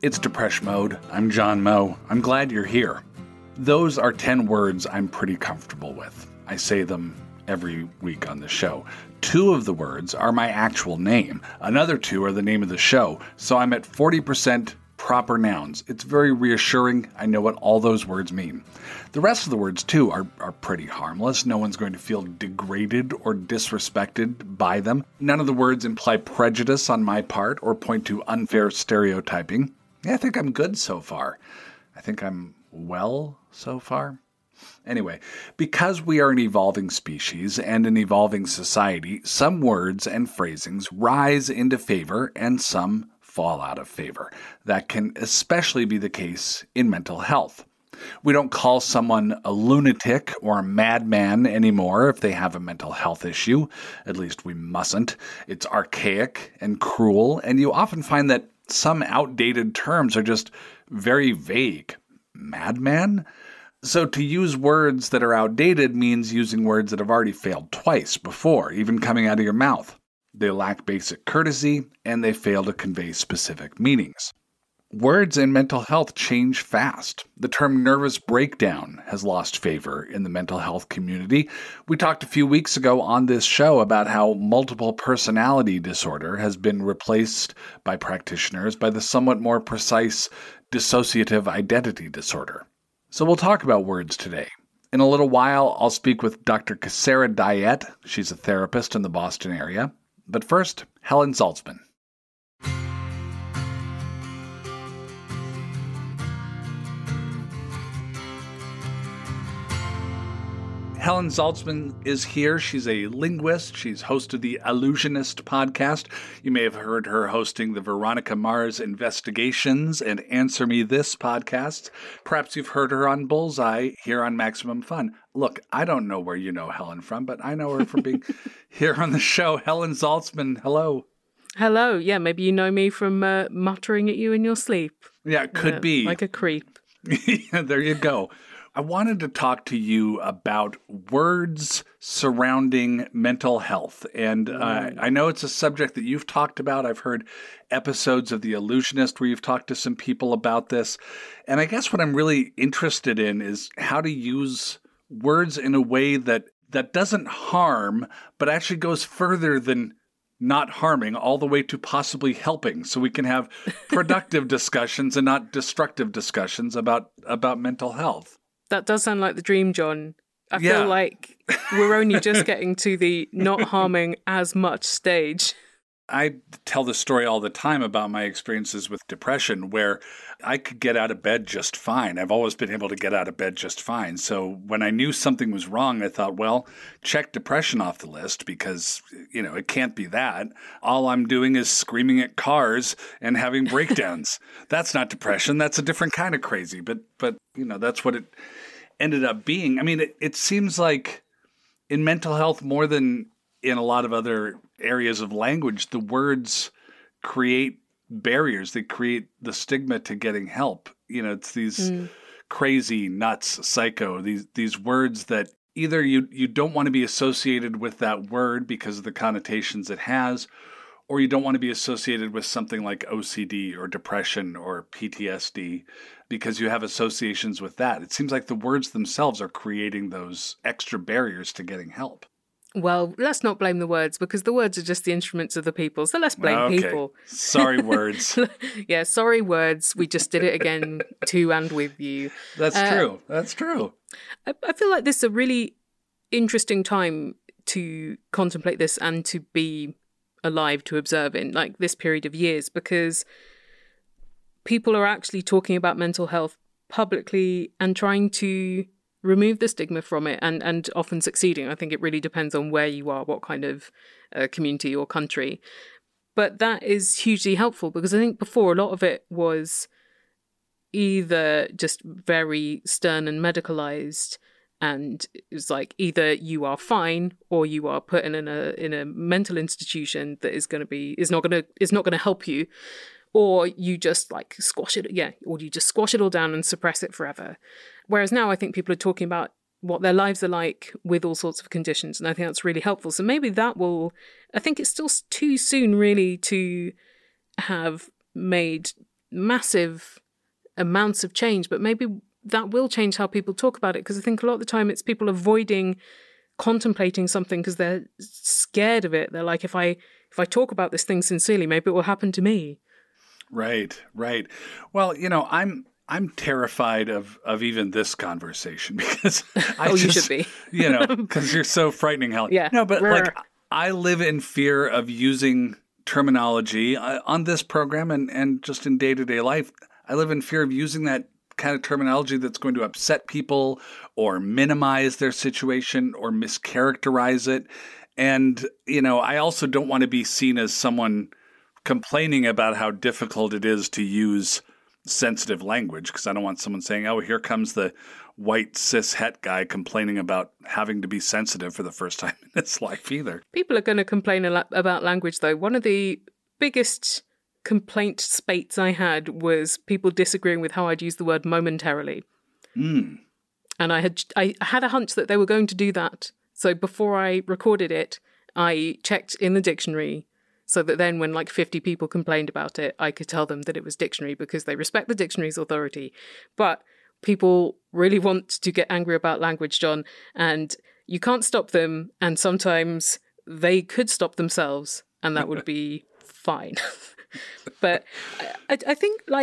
It's Depression Mode. I'm John Moe. I'm glad you're here. Those are 10 words I'm pretty comfortable with. I say them every week on the show. 2 of the words are my actual name. Another 2 are the name of the show. So I'm at 40% proper nouns. It's very reassuring. I know what all those words mean. The rest of the words, too, are pretty harmless. No one's going to feel degraded or disrespected by them. None of the words imply prejudice on my part or point to unfair stereotyping. Yeah, I think I'm good so far. I think I'm well so far. Anyway, because we are an evolving species and an evolving society, some words and phrasings rise into favor and some fall out of favor. That can especially be the case in mental health. We don't call someone a lunatic or a madman anymore if they have a mental health issue. At least we mustn't. It's archaic and cruel, and you often find that some outdated terms are just very vague. Madman? So to use words that are outdated means using words that have already failed twice before, even coming out of your mouth. They lack basic courtesy, and they fail to convey specific meanings. Words in mental health change fast. The term nervous breakdown has lost favor in the mental health community. We talked a few weeks ago on this show about how multiple personality disorder has been replaced by practitioners by the somewhat more precise dissociative identity disorder. So we'll talk about words today. In a little while, I'll speak with Dr. Kassara Dyett. She's a therapist in the Boston area. But first, Helen Zaltzman. Helen Zaltzman is here. She's a linguist. She's hosted the Allusionist podcast. You may have heard her hosting the Veronica Mars Investigations and Answer Me This podcasts. Perhaps you've heard her on Bullseye here on Maximum Fun. Look, I don't know where you know Helen from, but I know her from being here on the show. Helen Zaltzman, hello. Hello. Yeah, maybe you know me from muttering at you in your sleep. Yeah, it could be. Like a creep. Yeah, there you go. I wanted to talk to you about words surrounding mental health. And I know it's a subject that you've talked about. I've heard episodes of The Allusionist where you've talked to some people about this. And I guess what I'm really interested in is how to use words in a way that doesn't harm, but actually goes further than not harming, all the way to possibly helping, so we can have productive discussions and not destructive discussions about mental health. That does sound like the dream, John. I feel like we're only just getting to the not harming as much stage. I tell the story all the time about my experiences with depression, where I could get out of bed just fine. I've always been able to get out of bed just fine. So when I knew something was wrong, I thought, well, check depression off the list because, it can't be that. All I'm doing is screaming at cars and having breakdowns. That's not depression. That's a different kind of crazy. But that's what it ended up being. I mean, it seems like in mental health more than in a lot of other areas of language, the words create barriers. They create the stigma to getting help. It's these crazy, nuts, psycho, these words that either you don't want to be associated with that word because of the connotations it has, or you don't want to be associated with something like OCD or depression or PTSD because you have associations with that. It seems like the words themselves are creating those extra barriers to getting help. Well, let's not blame the words because the words are just the instruments of the people. So let's blame people. Sorry, words. Yeah, sorry, words. We just did it again to and with you. That's true. That's true. I feel like this is a really interesting time to contemplate this and to be alive to observe in, like this period of years, because people are actually talking about mental health publicly and trying to remove the stigma from it and often succeeding. I think it really depends on where you are, what kind of community or country. But that is hugely helpful because I think before a lot of it was either just very stern and medicalized, and it was like either you are fine or you are put in a mental institution that is not going to help you, or you just like squash it, or you just squash it all down and suppress it forever. Whereas now I think people are talking about what their lives are like with all sorts of conditions, and I think that's really helpful. So maybe I think it's still too soon really to have made massive amounts of change, but maybe that will change how people talk about it, because I think a lot of the time it's people avoiding contemplating something because they're scared of it. They're like, if I talk about this thing sincerely, maybe it will happen to me. Right. Well, I'm terrified of even this conversation because you should be. Because you're so frightening, Helen. Yeah. No, but like I live in fear of using terminology on this program and just in day-to-day life. I live in fear of using that kind of terminology that's going to upset people or minimize their situation or mischaracterize it. And, I also don't want to be seen as someone complaining about how difficult it is to use sensitive language, because I don't want someone saying, oh, here comes the white cis het guy complaining about having to be sensitive for the first time in his life either. People are going to complain about language, though. One of the biggest complaint spates I had was people disagreeing with how I'd use the word momentarily. And I had a hunch that they were going to do that. So before I recorded it, I checked in the dictionary so that then when like 50 people complained about it, I could tell them that it was dictionary, because they respect the dictionary's authority. But people really want to get angry about language, John, and you can't stop them. And sometimes they could stop themselves, and that would be fine. But I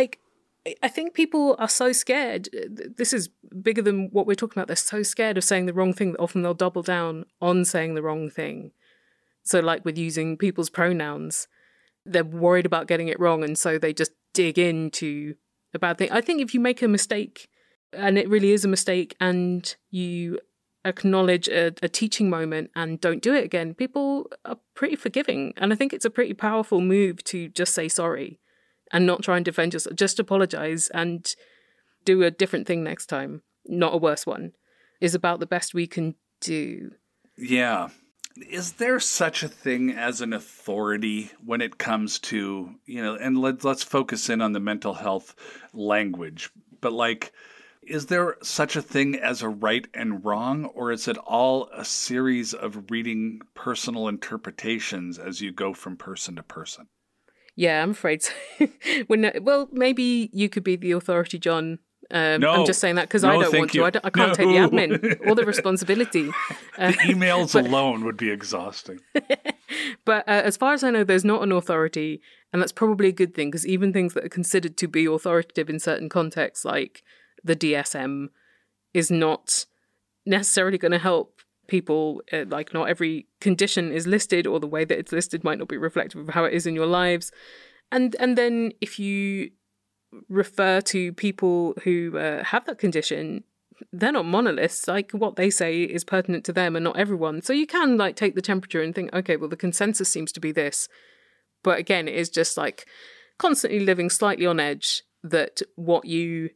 think people are so scared. This is bigger than what we're talking about. They're so scared of saying the wrong thing that often they'll double down on saying the wrong thing. So like with using people's pronouns, they're worried about getting it wrong, and so they just dig into a bad thing. I think if you make a mistake, and it really is a mistake, and you acknowledge a teaching moment and don't do it again, people are pretty forgiving. And I think it's a pretty powerful move to just say sorry and not try and defend yourself. Just apologize and do a different thing next time, not a worse one, is about the best we can do. Yeah. Is there such a thing as an authority when it comes to, and let's focus in on the mental health language, but like, is there such a thing as a right and wrong, or is it all a series of reading personal interpretations as you go from person to person? Yeah, I'm afraid so. Well, maybe you could be the authority, John. No, I'm just saying that because I don't want to. I can't take the admin or the responsibility. The emails alone would be exhausting. But as far as I know, there's not an authority, and that's probably a good thing, because even things that are considered to be authoritative in certain contexts, like the DSM, is not necessarily going to help people. Like, not every condition is listed, or the way that it's listed might not be reflective of how it is in your lives. And then if you refer to people who have that condition, they're not monoliths. Like, what they say is pertinent to them and not everyone. So you can like take the temperature and think, okay, well, the consensus seems to be this. But again, it is just like constantly living slightly on edge that what you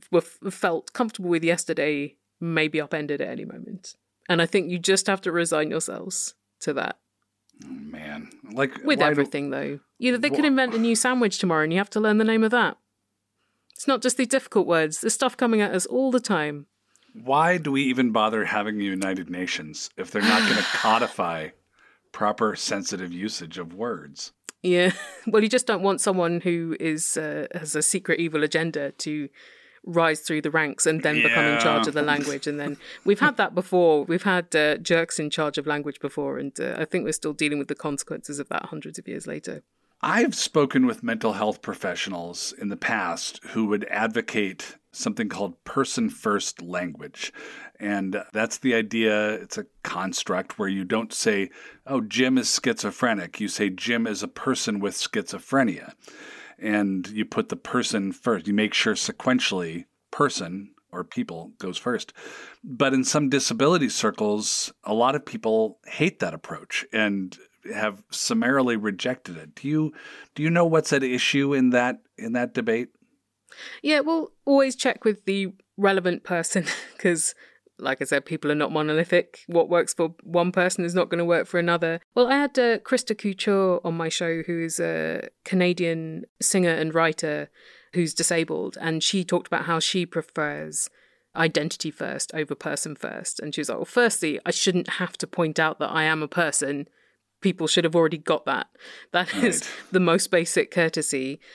felt comfortable with yesterday may be upended at any moment. And I think you just have to resign yourselves to that. Oh, man. Like, with everything, though. They could invent a new sandwich tomorrow and you have to learn the name of that. It's not just these difficult words. There's stuff coming at us all the time. Why do we even bother having the United Nations if they're not going to codify proper sensitive usage of words? Yeah. Well, you just don't want someone who has a secret evil agenda to rise through the ranks and then become in charge of the language. And then we've had that before. We've had jerks in charge of language before. And I think we're still dealing with the consequences of that hundreds of years later. I've spoken with mental health professionals in the past who would advocate something called person-first language. And that's the idea. It's a construct where you don't say, oh, Jim is schizophrenic. You say Jim is a person with schizophrenia. And you put the person first. You make sure sequentially person or people goes first. But in some disability circles, a lot of people hate that approach and have summarily rejected it. Do you know what's at issue in that debate? Yeah, well, always check with the relevant person, because, like I said, people are not monolithic. What works for one person is not going to work for another. Well, I had Krista Couture on my show, who is a Canadian singer and writer who's disabled, and she talked about how she prefers identity first over person first. And she was like, well, firstly, I shouldn't have to point out that I am a person. People should have already got that. That is the most basic courtesy.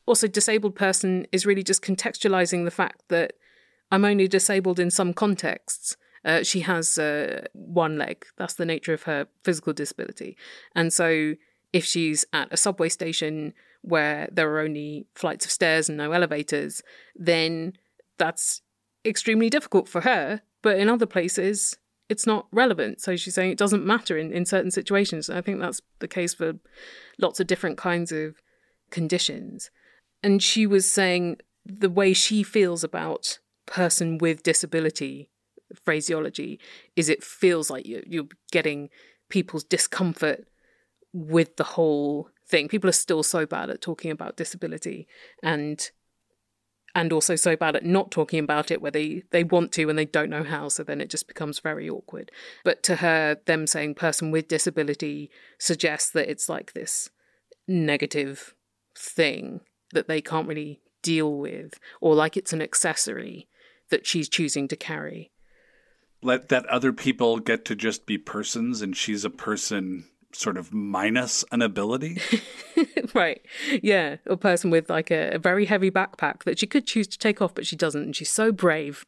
Also, disabled person is really just contextualizing the fact that I'm only disabled in some contexts. She has one leg. That's the nature of her physical disability. And so if she's at a subway station where there are only flights of stairs and no elevators, then that's extremely difficult for her. But in other places, it's not relevant. So she's saying it doesn't matter in certain situations. I think that's the case for lots of different kinds of conditions. And she was saying the way she feels about person with disability phraseology is it feels like you're getting people's discomfort with the whole thing. People are still so bad at talking about disability and also so bad at not talking about it where they want to and they don't know how, so then it just becomes very awkward. But to her, them saying person with disability suggests that it's like this negative thing that they can't really deal with, or like it's an accessory that she's choosing to carry. Let that other people get to just be persons and she's a person sort of minus an ability. Right. Yeah. A person with like a very heavy backpack that she could choose to take off, but she doesn't. And she's so brave.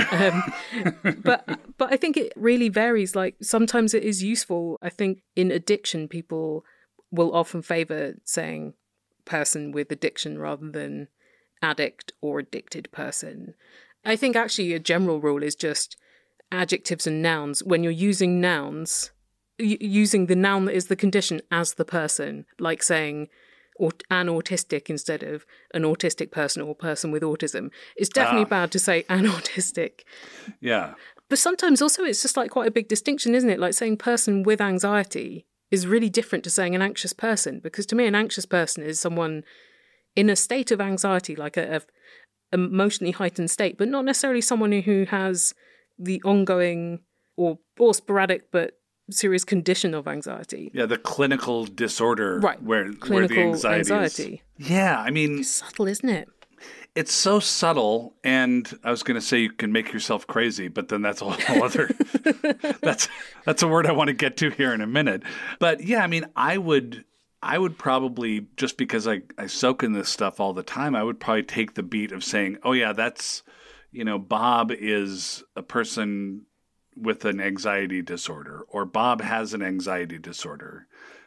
But I think it really varies. Like sometimes it is useful. I think in addiction, people will often favor saying person with addiction rather than addict or addicted person. I think actually a general rule is just adjectives and nouns. When you're using nouns, using the noun that is the condition as the person, like saying an autistic instead of an autistic person or person with autism. It's definitely bad to say an autistic. Yeah. But sometimes also it's just like quite a big distinction, isn't it? Like saying person with anxiety is really different to saying an anxious person, because to me an anxious person is someone in a state of anxiety, like a emotionally heightened state, but not necessarily someone who has the ongoing or sporadic but serious condition of anxiety. Yeah, the clinical disorder, right? Where clinical the anxiety is. Yeah, I mean, it's subtle, isn't it? It's so subtle, and I was going to say you can make yourself crazy, but then that's a whole other. that's a word I want to get to here in a minute. But yeah, I mean, I would probably, just because I soak in this stuff all the time, I would probably take the beat of saying, oh yeah, that's, Bob is a person with an anxiety disorder, or Bob has an anxiety disorder.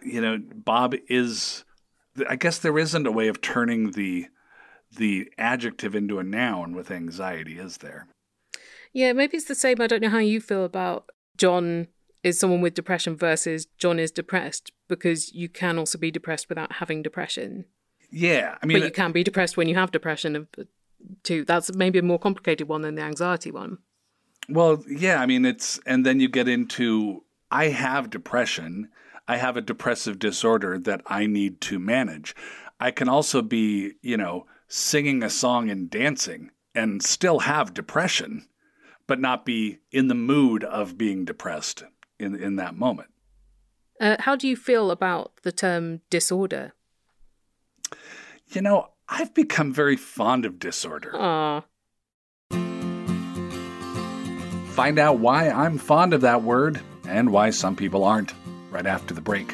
Bob is, I guess there isn't a way of turning the adjective into a noun with anxiety, is there? Yeah, maybe it's the same. I don't know how you feel about John is someone with depression versus John is depressed, because you can also be depressed without having depression. Yeah, I mean, but you can be depressed when you have depression too. That's maybe a more complicated one than the anxiety one. Well, yeah, I mean, and then you get into, I have depression. I have a depressive disorder that I need to manage. I can also be, singing a song and dancing and still have depression, but not be in the mood of being depressed in that moment. How do you feel about the term disorder? I've become very fond of disorder. Aww. Find out why I'm fond of that word and why some people aren't, right after the break.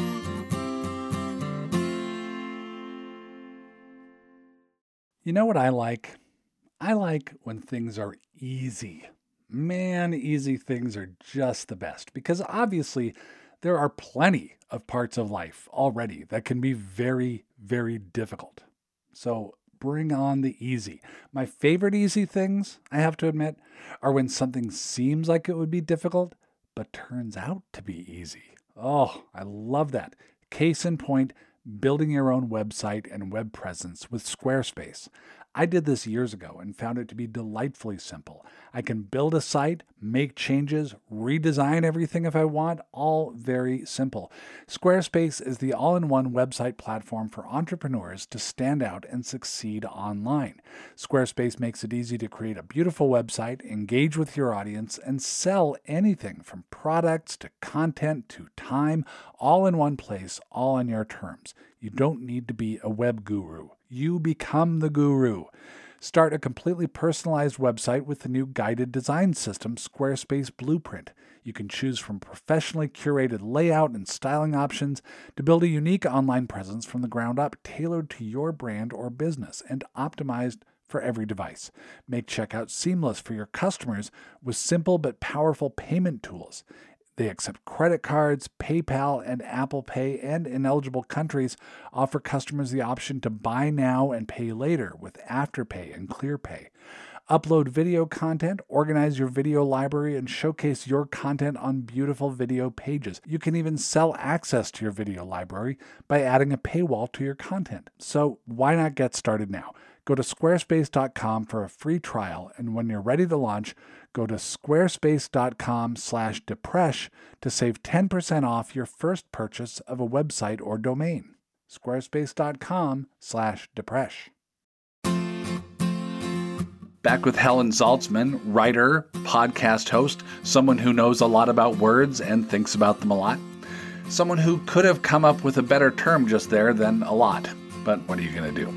You know what I like? I like when things are easy. Man, easy things are just the best, because obviously there are plenty of parts of life already that can be very, very difficult. So bring on the easy. My favorite easy things, I have to admit, are when something seems like it would be difficult, but turns out to be easy. Oh, I love that. Case in point, building your own website and web presence with Squarespace. I did this years ago and found it to be delightfully simple. I can build a site, make changes, redesign everything if I want, all very simple. Squarespace is the all-in-one website platform for entrepreneurs to stand out and succeed online. Squarespace makes it easy to create a beautiful website, engage with your audience, and sell anything from products to content to time, all in one place, all on your terms. You don't need to be a web guru. You become the guru. Start a completely personalized website with the new guided design system, Squarespace Blueprint. You can choose from professionally curated layout and styling options to build a unique online presence from the ground up, tailored to your brand or business and optimized for every device. Make checkout seamless for your customers with simple but powerful payment tools. They accept credit cards, PayPal, and Apple Pay, and in eligible countries offer customers the option to buy now and pay later with Afterpay and ClearPay. Upload video content, organize your video library, and showcase your content on beautiful video pages. You can even sell access to your video library by adding a paywall to your content. So why not get started now? Go to squarespace.com for a free trial, and when you're ready to launch, go to squarespace.com/depresh to save 10% off your first purchase of a website or domain. squarespace.com/depresh. Back with Helen Zaltzman, writer, podcast host, someone who knows a lot about words and thinks about them a lot. Someone who could have come up with a better term just there than a lot. But what are you going to do?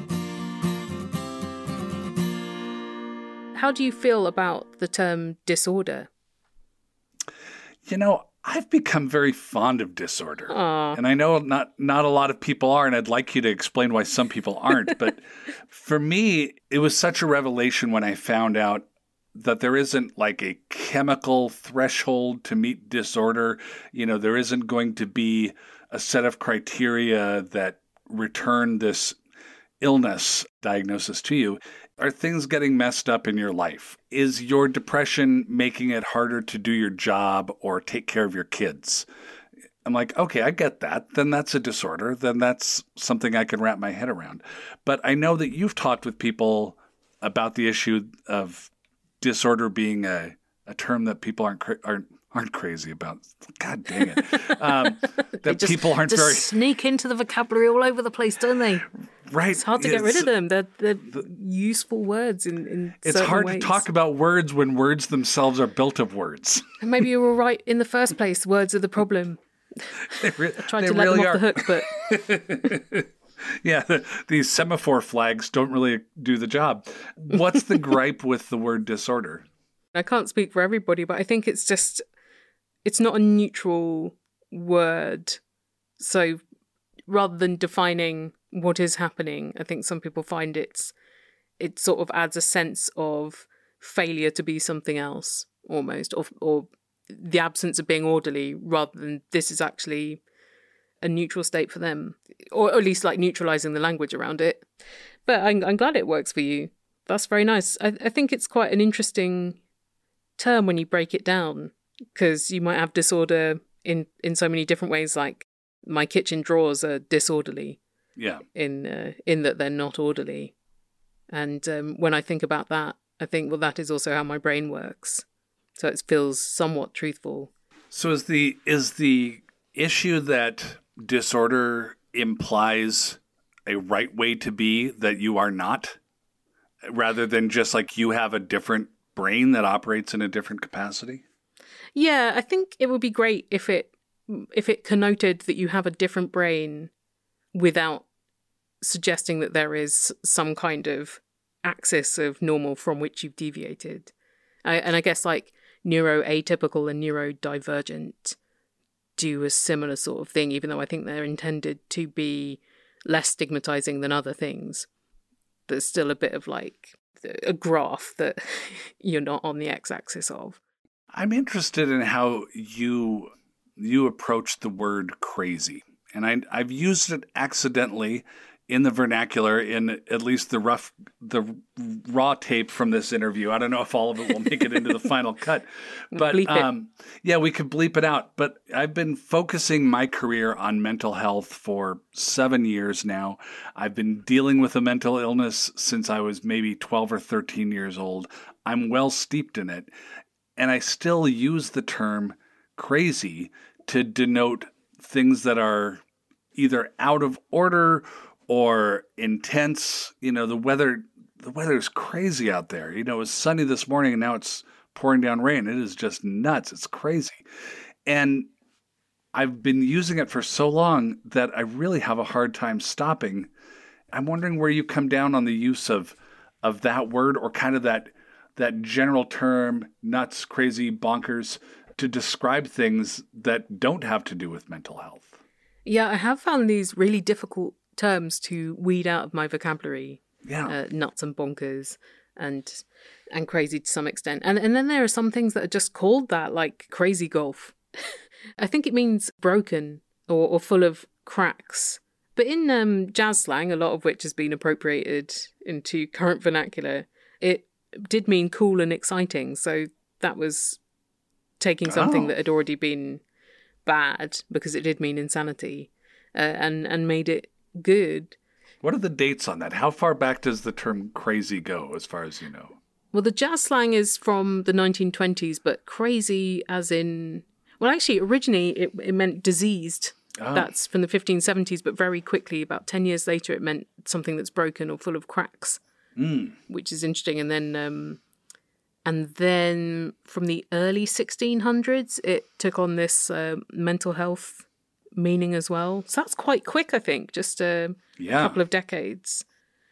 How do you feel about the term disorder? You know, I've become very fond of disorder. Aww. And I know not a lot of people are, and I'd like you to explain why some people aren't. But for me, it was such a revelation when I found out that there isn't like a chemical threshold to meet disorder. You know, there isn't going to be a set of criteria that return this illness diagnosis to you. Are things getting messed up in your life? Is your depression making it harder to do your job or take care of your kids? I'm like, okay, I get that. Then that's a disorder. Then that's something I can wrap my head around. But I know that you've talked with people about the issue of disorder being a term that people aren't crazy about. God dang it. That people aren't very... sneak into the vocabulary all over the place, don't they? Right. It's hard to get rid of them. They're useful words in it's certain hard ways. to talk about words when words themselves are built of words. And maybe you were right in the first place. Words are the problem. I tried to let really them off the hook, but... Yeah, these semaphore flags don't really do the job. What's the gripe with the word disorder? I can't speak for everybody, but I think it's not a neutral word. So rather than defining what is happening, I think some people find it sort of adds a sense of failure to be something else almost, or the absence of being orderly, rather than this is actually a neutral state for them, or at least like neutralizing the language around it. But I'm glad it works for you. That's very nice. I think it's quite an interesting term when you break it down, because you might have disorder in so many different ways. Like my kitchen drawers are disorderly. Yeah. In that they're not orderly. And when I think about that, I think, well, that is also how my brain works. So it feels somewhat truthful. So is the issue that disorder implies a right way to be that you are not, rather than just like you have a different brain that operates in a different capacity? Yeah, I think it would be great if it connoted that you have a different brain without suggesting that there is some kind of axis of normal from which you've deviated. And I guess like neuroatypical and neurodivergent do a similar sort of thing, even though I think they're intended to be less stigmatizing than other things. There's still a bit of like a graph that you're not on the x-axis of. I'm interested in how you approach the word crazy. And I've used it accidentally in the vernacular, in at least the raw tape from this interview. I don't know if all of it will make it into the final cut, but yeah, we could bleep it out. But I've been focusing my career on mental health for 7 years now. I've been dealing with a mental illness since I was maybe 12 or 13 years old. I'm well steeped in it. And I still use the term crazy to denote things that are either out of order or intense. You know, the weather is crazy out there. You know, it was sunny this morning and now it's pouring down rain. It is just nuts. It's crazy. And I've been using it for so long that I really have a hard time stopping. I'm wondering where you come down on the use of of that word, or kind of that general term, nuts, crazy, bonkers, to describe things that don't have to do with mental health? Yeah, I have found these really difficult terms to weed out of my vocabulary. Yeah. Nuts and bonkers and crazy to some extent. And then there are some things that are just called that, like crazy golf. I think it means broken or full of cracks. But in jazz slang, a lot of which has been appropriated into current vernacular, it did mean cool and exciting. So that was taking something that had already been bad, because it did mean insanity, and made it good. What are the dates on that? How far back does the term crazy go, as far as you know? Well, the jazz slang is from the 1920s, but crazy as in... Well, actually, originally it meant diseased. Oh. That's from the 1570s, but very quickly, about 10 years later, it meant something that's broken or full of cracks, which is interesting. And then from the early 1600s, it took on this mental health meaning as well. So that's quite quick, I think, just a couple of decades.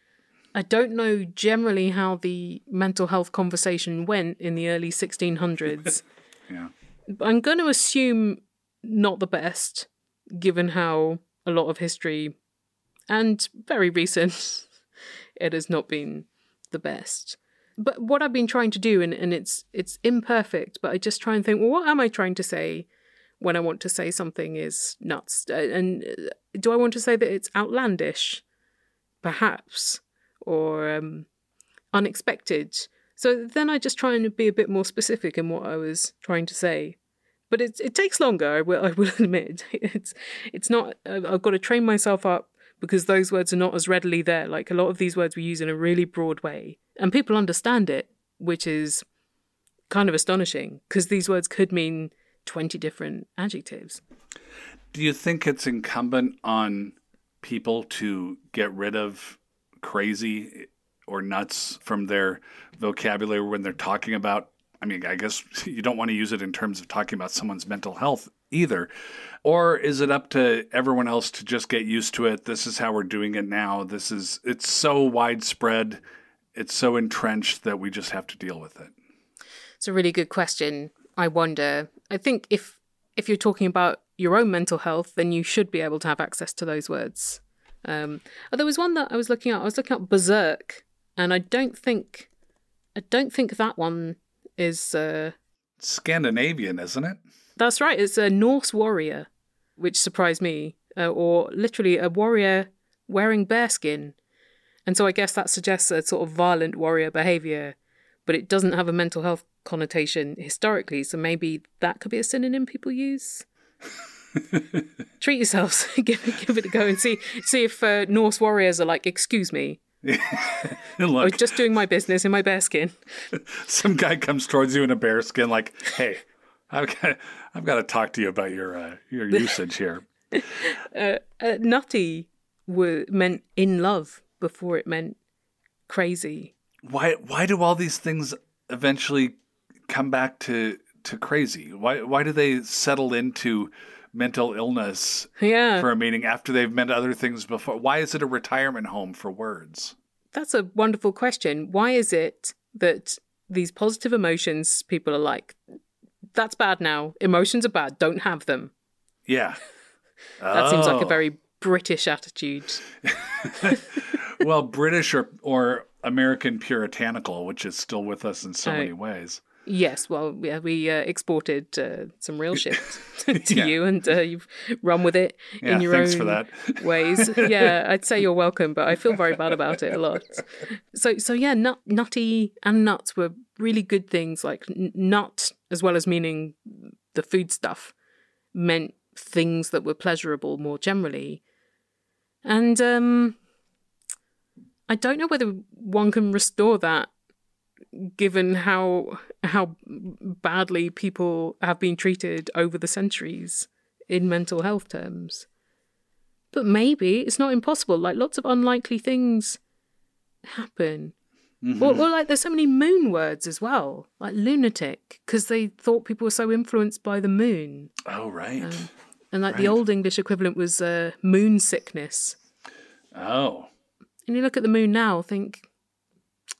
I don't know generally how the mental health conversation went in the early 1600s. Yeah. I'm going to assume not the best, given how a lot of history, and very recent, it has not been the best. But what I've been trying to do, and it's imperfect, but I just try and think, well, what am I trying to say when I want to say something is nuts? And do I want to say that it's outlandish, perhaps, or unexpected? So then I just try and be a bit more specific in what I was trying to say. But it takes longer, I will admit. It's not, I've got to train myself up, because those words are not as readily there. Like, a lot of these words we use in a really broad way, and people understand it, which is kind of astonishing, because these words could mean 20 different adjectives. Do you think it's incumbent on people to get rid of crazy or nuts from their vocabulary when they're talking about, I mean, I guess you don't want to use it in terms of talking about someone's mental health either. Or is it up to everyone else to just get used to it? This is how we're doing it now. It's so widespread. It's so entrenched that we just have to deal with it. It's a really good question. I wonder. I think if you're talking about your own mental health, then you should be able to have access to those words. There was one that I was looking at. I was looking at berserk, and I don't think that one is Scandinavian, isn't it? That's right. It's a Norse warrior, which surprised me, or literally a warrior wearing bearskin. And so I guess that suggests a sort of violent warrior behavior, but it doesn't have a mental health connotation historically. So maybe that could be a synonym people use. Treat yourselves, give it a go, and see if Norse warriors are like, excuse me. Look, I'm just doing my business in my bearskin. Some guy comes towards you in a bearskin, like, "Hey, I've got to talk to you about your usage here." Nutty meant in love before it meant crazy. Why do all these things eventually come back to crazy? Why do they settle into mental illness for a meaning after they've meant other things before? Why is it a retirement home for words? That's a wonderful question. Why is it that these positive emotions, people are like, that's bad now. Emotions are bad. Don't have them. Yeah. That seems like a very British attitude. Well, British or American puritanical, which is still with us in so many ways. Yes, well, yeah, we exported some real shit to you, and you've run with it in your own for that. ways. Yeah, I'd say you're welcome, but I feel very bad about it a lot. So yeah, nutty and nuts were really good things. Like nut, as well as meaning the food stuff, meant things that were pleasurable more generally. And I don't know whether one can restore that, given how badly people have been treated over the centuries in mental health terms. But maybe it's not impossible. Like, lots of unlikely things happen. Mm-hmm. Or like, there's so many moon words as well, like lunatic, because they thought people were so influenced by the moon. Oh, right. And the Old English equivalent was moon sickness. Oh. And you look at the moon now, think,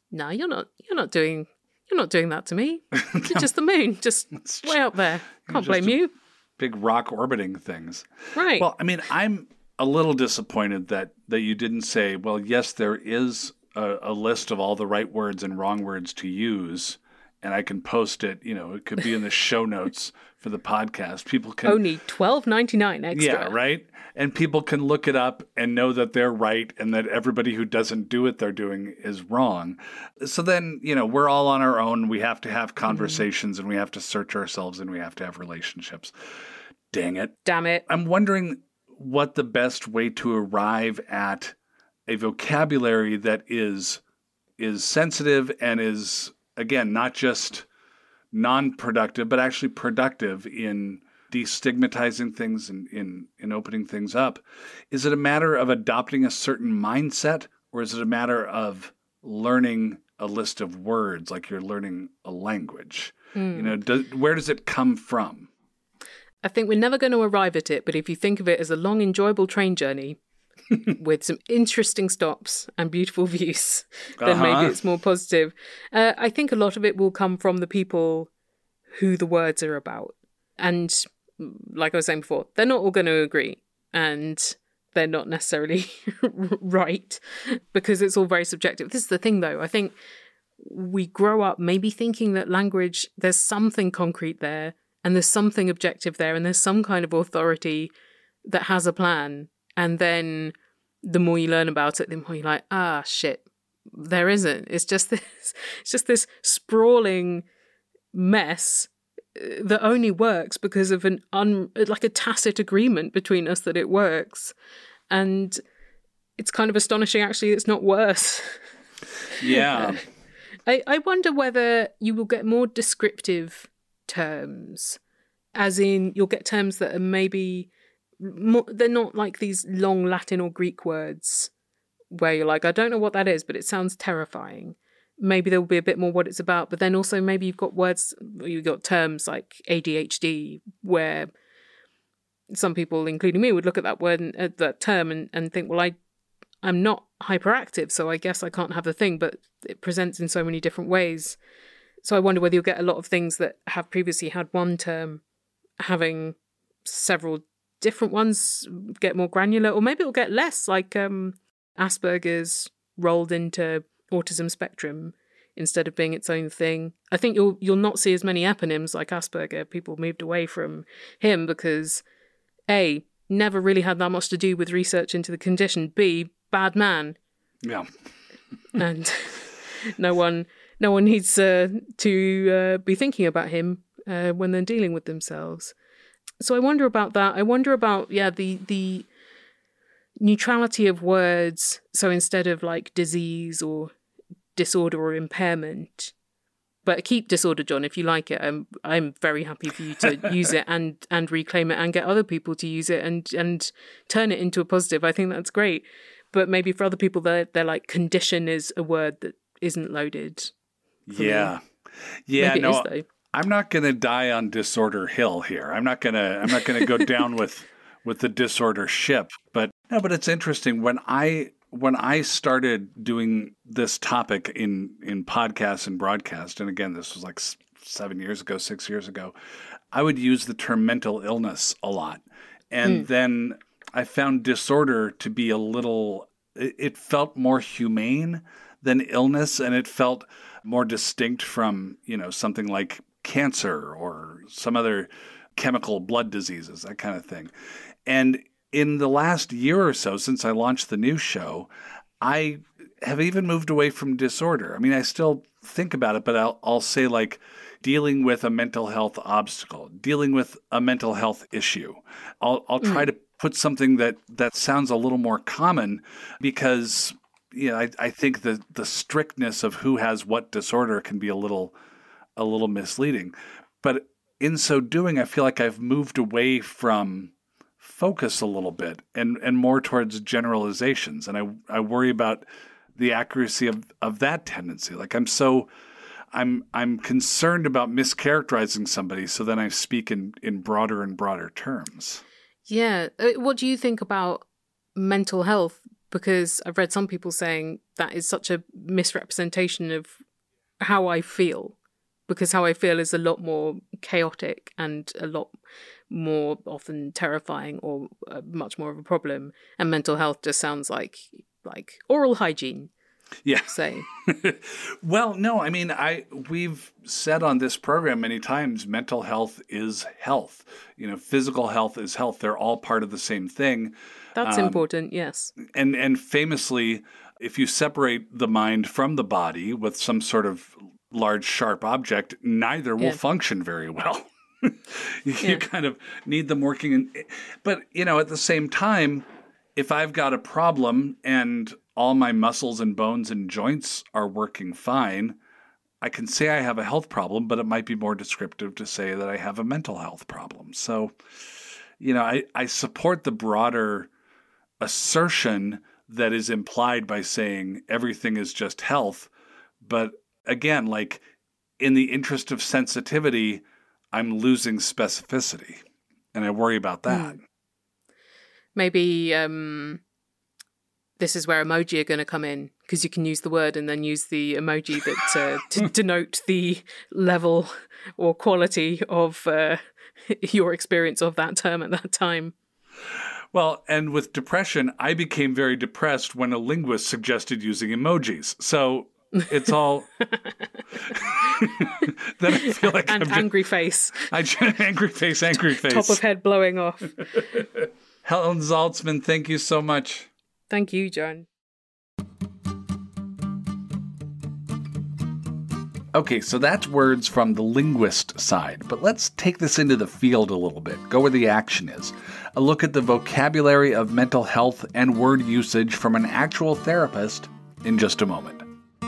No, you're not doing that to me. You're just the moon, just way up there. Can't blame you. Big rock orbiting things. Right. Well, I mean, I'm a little disappointed that you didn't say, well, yes, there is a list of all the right words and wrong words to use, and I can post it. It could be in the show notes for the podcast. People can only $12.99 extra. Yeah, right. And people can look it up and know that they're right, and that everybody who doesn't do what they're doing is wrong. So then, we're all on our own. We have to have conversations, and we have to search ourselves, and we have to have relationships. Dang it! Damn it! I'm wondering what the best way to arrive at a vocabulary that is sensitive and is, again, not just non-productive, but actually productive in destigmatizing things and in opening things up. Is it a matter of adopting a certain mindset, or is it a matter of learning a list of words like you're learning a language? Where does it come from? I think we're never going to arrive at it, but if you think of it as a long, enjoyable train journey with some interesting stops and beautiful views, then maybe it's more positive. I think a lot of it will come from the people who the words are about. And like I was saying before, they're not all going to agree, and they're not necessarily right, because it's all very subjective. This is the thing, though. I think we grow up maybe thinking that language, there's something concrete there, and there's something objective there, and there's some kind of authority that has a plan. And then the more you learn about it, the more you're like, shit, there isn't. It's just this sprawling mess that only works because of like a tacit agreement between us that it works. And it's kind of astonishing, actually, it's not worse. Yeah. I wonder whether you will get more descriptive terms, as in you'll get terms that are maybe more, they're not like these long Latin or Greek words where you're like, I don't know what that is, but it sounds terrifying. Maybe there will be a bit more what it's about, but then also maybe you've got terms like ADHD, where some people, including me, would look at that word and that term and think, well, I'm not hyperactive, so I guess I can't have the thing, but it presents in so many different ways. So I wonder whether you'll get a lot of things that have previously had one term having several different ones get more granular, or maybe it'll get less, like Asperger's rolled into autism spectrum instead of being its own thing. I think you'll not see as many eponyms like Asperger. People moved away from him because A, never really had that much to do with research into the condition, B, bad man. Yeah. And no one needs to be thinking about him when they're dealing with themselves. So I wonder about that. I wonder about, the neutrality of words. So instead of like disease or disorder or impairment, but keep disorder, John, if you like it. I'm very happy for you to use it and reclaim it and get other people to use it and turn it into a positive. I think that's great. But maybe for other people, they're like, condition is a word that isn't loaded. Yeah. Maybe no, it is, though. I'm not going to die on disorder hill here. I'm not going to go down with the disorder ship. But it's interesting. When I started doing this topic in podcasts and broadcast, and again, this was like 6 years ago, I would use the term mental illness a lot. And then I found disorder to be it felt more humane than illness, and it felt more distinct from, something like cancer or some other chemical blood diseases, that kind of thing. And in the last year or so, since I launched the new show, I have even moved away from disorder. I mean, I still think about it, but I'll say like dealing with a mental health obstacle, dealing with a mental health issue. I'll try to put something that sounds a little more common, because I think the strictness of who has what disorder can be a little misleading. But in so doing, I feel like I've moved away from focus a little bit and more towards generalizations. And I worry about the accuracy of that tendency. Like I'm concerned about mischaracterizing somebody, so then I speak in broader and broader terms. Yeah. What do you think about mental health because I've read some people saying that is such a misrepresentation of how I feel, because how I feel is a lot more chaotic and a lot more often terrifying or much more of a problem. And mental health just sounds like oral hygiene. Yeah. Say. Well, no, I mean, we've said on this program many times, mental health is health. Physical health is health. They're all part of the same thing. That's important, yes. And famously, if you separate the mind from the body with some sort of large, sharp object, neither will function very well. You kind of need them working. But, at the same time, if I've got a problem and all my muscles and bones and joints are working fine, I can say I have a health problem, but it might be more descriptive to say that I have a mental health problem. So, I support the broader assertion that is implied by saying everything is just health. But again, like in the interest of sensitivity, I'm losing specificity, and I worry about that. Maybe this is where emoji are going to come in, because you can use the word and then use the emoji that to denote the level or quality of your experience of that term at that time. Well, and with depression, I became very depressed when a linguist suggested using emojis. So it's all then I feel like and angry face. Angry face. Top of head blowing off. Helen Zaltzman, thank you so much. Thank you, John. Okay, so that's words from the linguist side, but let's take this into the field a little bit, go where the action is. A look at the vocabulary of mental health and word usage from an actual therapist in just a moment.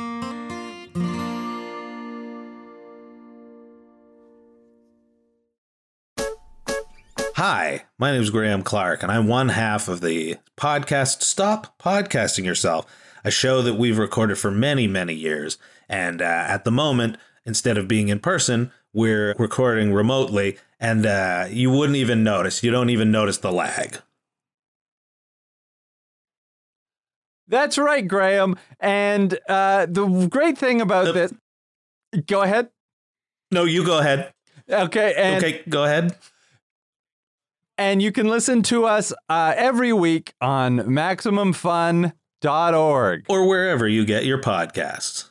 Hi, my name is Graham Clark, and I'm one half of the podcast Stop Podcasting Yourself, a show that we've recorded for many, many years. And at the moment, instead of being in person, we're recording remotely, and you wouldn't even notice. You don't even notice the lag. That's right, Graham. And the great thing about this... Go ahead. No, you go ahead. Okay, go ahead. And you can listen to us every week on MaximumFun.org. Or wherever you get your podcasts.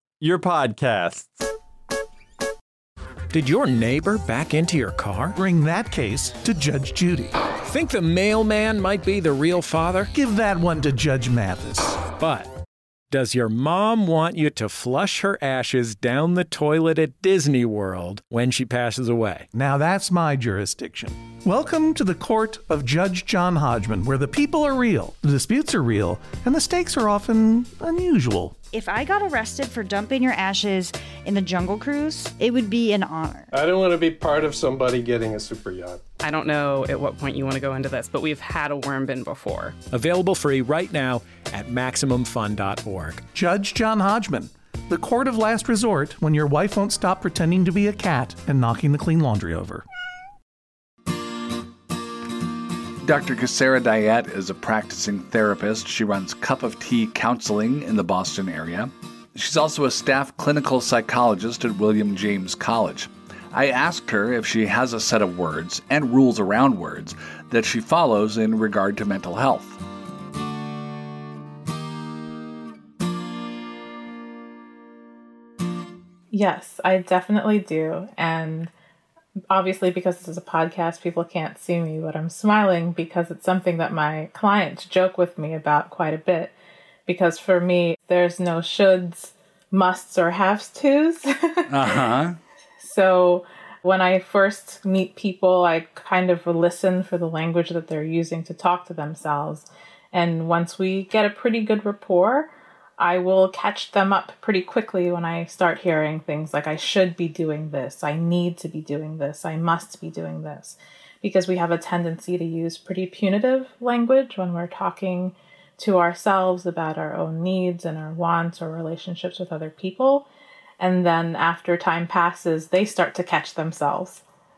Did your neighbor back into your car? Bring that case to Judge Judy. Think the mailman might be the real father? Give that one to Judge Mathis. But does your mom want you to flush her ashes down the toilet at Disney World when she passes away? Now that's my jurisdiction. Welcome to the court of Judge John Hodgman, where the people are real, the disputes are real, and the stakes are often unusual. If I got arrested for dumping your ashes in the Jungle Cruise, it would be an honor. I don't want to be part of somebody getting a super yacht. I don't know at what point you want to go into this, but we've had a worm bin before. Available free right now at MaximumFun.org. Judge John Hodgman, the court of last resort when your wife won't stop pretending to be a cat and knocking the clean laundry over. Dr. Kassara Dayet is a practicing therapist. She runs Cup of Tea Counseling in the Boston area. She's also a staff clinical psychologist at William James College. I asked her if she has a set of words and rules around words that she follows in regard to mental health. Yes, I definitely do. And obviously, because this is a podcast, people can't see me, but I'm smiling because it's something that my clients joke with me about quite a bit. Because for me, there's no shoulds, musts, or have-tos. So when I first meet people, I kind of listen for the language that they're using to talk to themselves. And once we get a pretty good rapport, I will catch them up pretty quickly when I start hearing things like, I should be doing this, I need to be doing this, I must be doing this. Because we have a tendency to use pretty punitive language when we're talking to ourselves about our own needs and our wants or relationships with other people. And then after time passes, they start to catch themselves.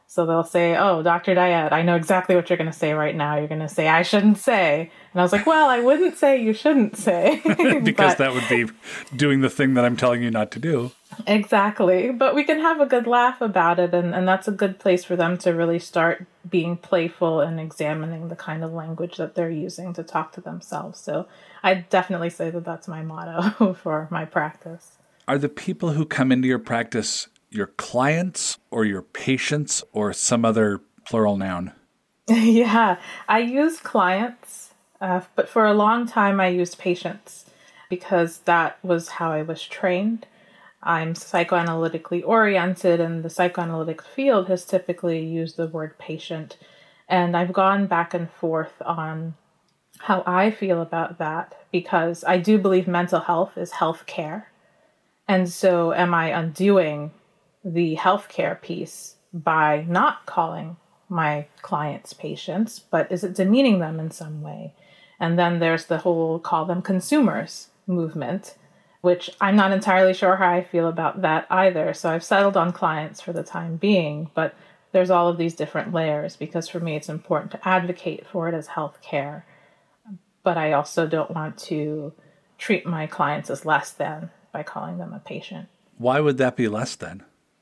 So they'll say, "Oh, Dr. Diet, I know exactly what you're going to say right now. You're going to say, I shouldn't say." And I was like, well, I wouldn't say you shouldn't say. Because that would be doing the thing that I'm telling you not to do. Exactly. But we can have a good laugh about it. And that's a good place for them to really start being playful and examining the kind of language that they're using to talk to themselves. So I definitely say that that's my motto for my practice. Are the people who come into your practice your clients or your patients or some other plural noun? Yeah, I use clients, but for a long time I used patients because that was how I was trained. I'm psychoanalytically oriented, and the psychoanalytic field has typically used the word patient. And I've gone back and forth on how I feel about that because I do believe mental health is health care. And so am I undoing the healthcare piece by not calling my clients patients, but is it demeaning them in some way? And then there's the whole call them consumers movement, which I'm not entirely sure how I feel about that either. So I've settled on clients for the time being, but there's all of these different layers because for me it's important to advocate for it as healthcare, but I also don't want to treat my clients as less than by calling them a patient. Why would that be less than?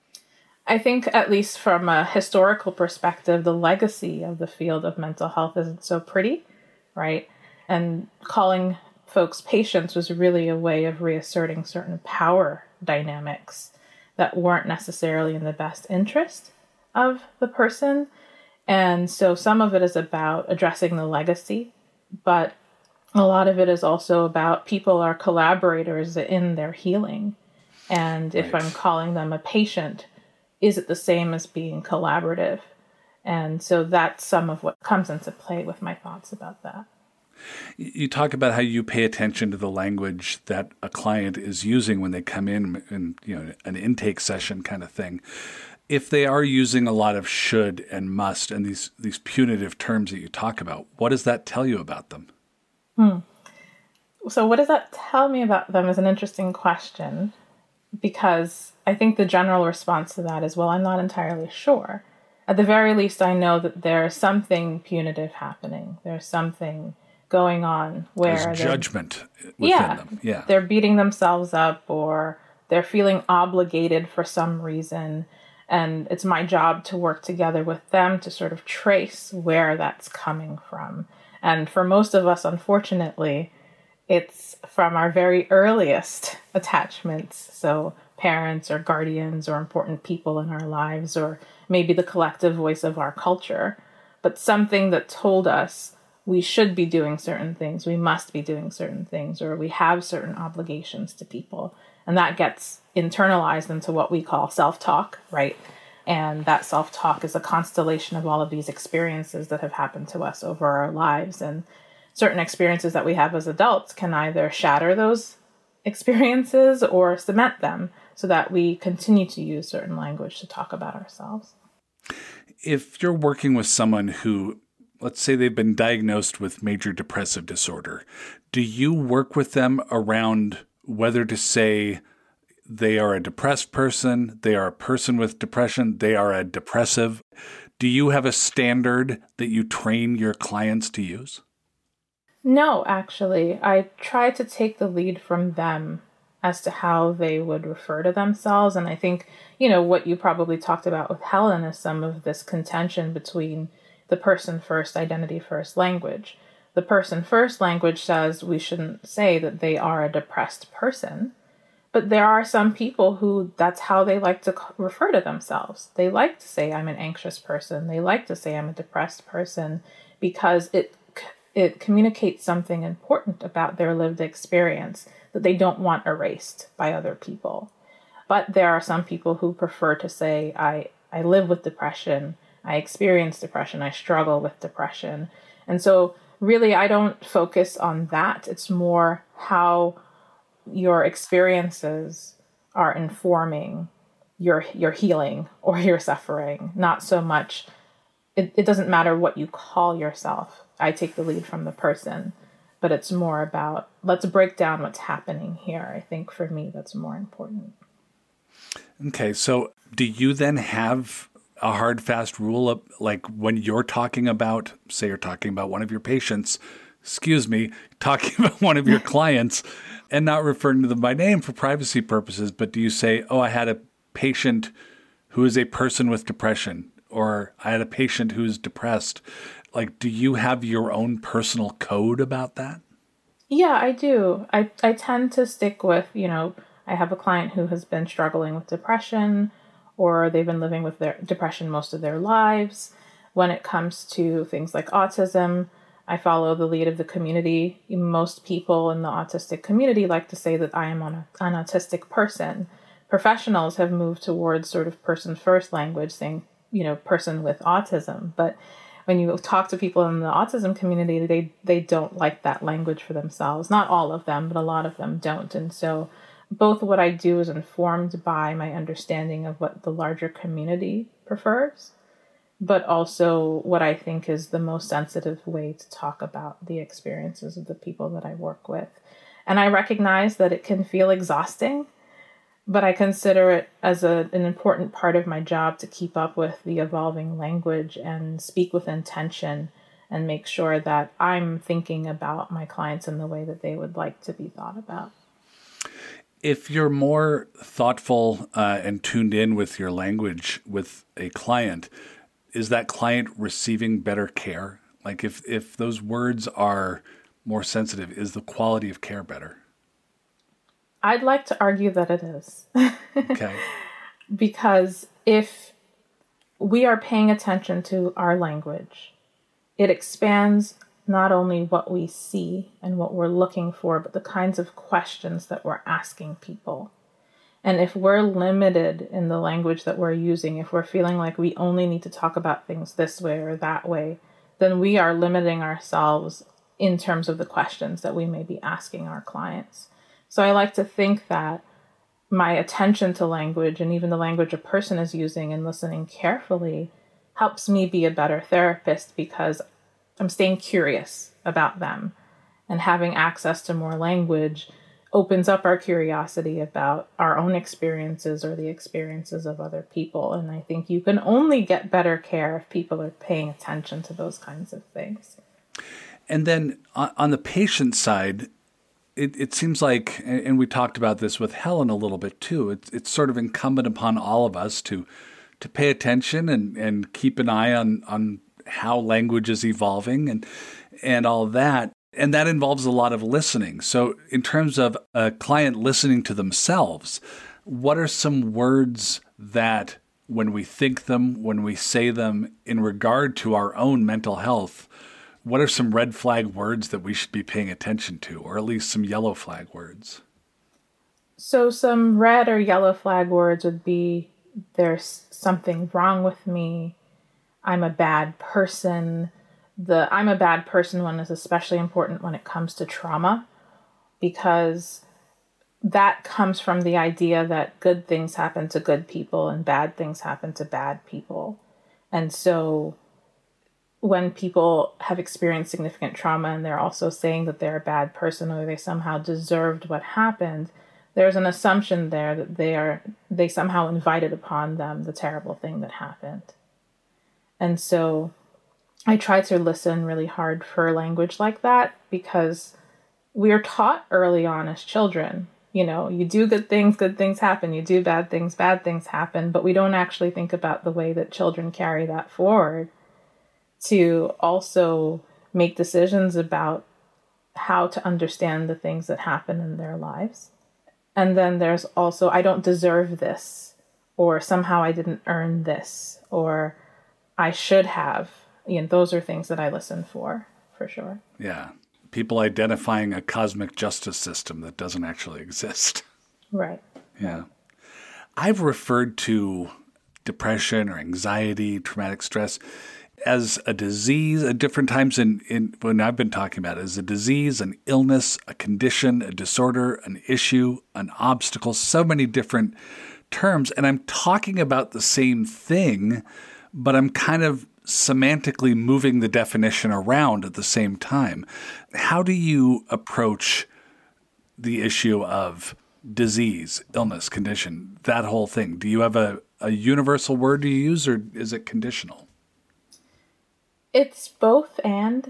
I think, at least from a historical perspective, the legacy of the field of mental health isn't so pretty, right? And calling folks patients was really a way of reasserting certain power dynamics that weren't necessarily in the best interest of the person. And so some of it is about addressing the legacy, but a lot of it is also about people are collaborators in their healing. And if I'm calling them a patient, is it the same as being collaborative? And so that's some of what comes into play with my thoughts about that. You talk about how you pay attention to the language that a client is using when they come in, an intake session kind of thing. If they are using a lot of should and must and these punitive terms that you talk about, what does that tell you about them? So what does that tell me about them is an interesting question, because I think the general response to that is, well, I'm not entirely sure. At the very least, I know that there's something punitive happening. There's something going on where there's judgment within them. Yeah, they're beating themselves up or they're feeling obligated for some reason. And it's my job to work together with them to sort of trace where that's coming from. And for most of us, unfortunately, it's from our very earliest attachments. So parents or guardians or important people in our lives, or maybe the collective voice of our culture, but something that told us we should be doing certain things, we must be doing certain things, or we have certain obligations to people. And that gets internalized into what we call self-talk, right? And that self-talk is a constellation of all of these experiences that have happened to us over our lives. And certain experiences that we have as adults can either shatter those experiences or cement them so that we continue to use certain language to talk about ourselves. If you're working with someone who, let's say they've been diagnosed with major depressive disorder, do you work with them around whether to say they are a depressed person, they are a person with depression, they are a depressive? Do you have a standard that you train your clients to use? No, actually. I try to take the lead from them as to how they would refer to themselves. And I think, what you probably talked about with Helen is some of this contention between the person first, identity first language. The person first language says we shouldn't say that they are a depressed person. But there are some people who that's how they like to refer to themselves. They like to say, I'm an anxious person. They like to say, I'm a depressed person, because it communicates something important about their lived experience that they don't want erased by other people. But there are some people who prefer to say, I live with depression, I experience depression, I struggle with depression. And so really, I don't focus on that. It's more how your experiences are informing your healing or your suffering, not so much. It doesn't matter what you call yourself. I take the lead from the person, but it's more about, let's break down what's happening here. I think for me, that's more important. Okay, so do you then have a hard, fast rule of, like, when you're talking about, say you're talking about one of your patients, talking about one of your clients and not referring to them by name for privacy purposes, but do you say, oh, I had a patient who is a person with depression, or I had a patient who's depressed? Like, do you have your own personal code about that? Yeah, I do. I tend to stick with, I have a client who has been struggling with depression, or they've been living with their depression most of their lives. When it comes to things like autism, I follow the lead of the community. Most people in the autistic community like to say that I am an autistic person. Professionals have moved towards sort of person-first language, saying, person with autism. But when you talk to people in the autism community, they don't like that language for themselves. Not all of them, but a lot of them don't. And so both what I do is informed by my understanding of what the larger community prefers, but also what I think is the most sensitive way to talk about the experiences of the people that I work with. And I recognize that it can feel exhausting, but I consider it as an important part of my job to keep up with the evolving language and speak with intention and make sure that I'm thinking about my clients in the way that they would like to be thought about. If you're more thoughtful and tuned in with your language with a client, is that client receiving better care? Like if those words are more sensitive, is the quality of care better? I'd like to argue that it is. Okay. Because if we are paying attention to our language, it expands not only what we see and what we're looking for, but the kinds of questions that we're asking people. And if we're limited in the language that we're using, if we're feeling like we only need to talk about things this way or that way, then we are limiting ourselves in terms of the questions that we may be asking our clients. So I like to think that my attention to language and even the language a person is using and listening carefully helps me be a better therapist because I'm staying curious about them, and having access to more language opens up our curiosity about our own experiences or the experiences of other people. And I think you can only get better care if people are paying attention to those kinds of things. And then on the patient side, it seems like, and we talked about this with Helen a little bit too, it's sort of incumbent upon all of us to pay attention and keep an eye on how language is evolving and all that. And that involves a lot of listening. So in terms of a client listening to themselves, what are some words that when we think them, when we say them in regard to our own mental health, what are some red flag words that we should be paying attention to, or at least some yellow flag words? So some red or yellow flag words would be, there's something wrong with me, I'm a bad person. The I'm a bad person one is especially important when it comes to trauma, because that comes from the idea that good things happen to good people and bad things happen to bad people. And so when people have experienced significant trauma and they're also saying that they're a bad person or they somehow deserved what happened, there's an assumption there that they somehow invited upon them the terrible thing that happened. And so I try to listen really hard for language like that, because we are taught early on as children, you do good things happen. You do bad things happen. But we don't actually think about the way that children carry that forward to also make decisions about how to understand the things that happen in their lives. And then there's also, I don't deserve this, or somehow I didn't earn this, or I should have. Those are things that I listen for sure. Yeah. People identifying a cosmic justice system that doesn't actually exist. Right. Yeah. I've referred to depression or anxiety, traumatic stress as a disease at different times when I've been talking about it, as a disease, an illness, a condition, a disorder, an issue, an obstacle, so many different terms. And I'm talking about the same thing, but I'm kind of semantically moving the definition around at the same time. How do you approach the issue of disease, illness, condition, that whole thing? Do you have a universal word you use, or is it conditional? It's both and.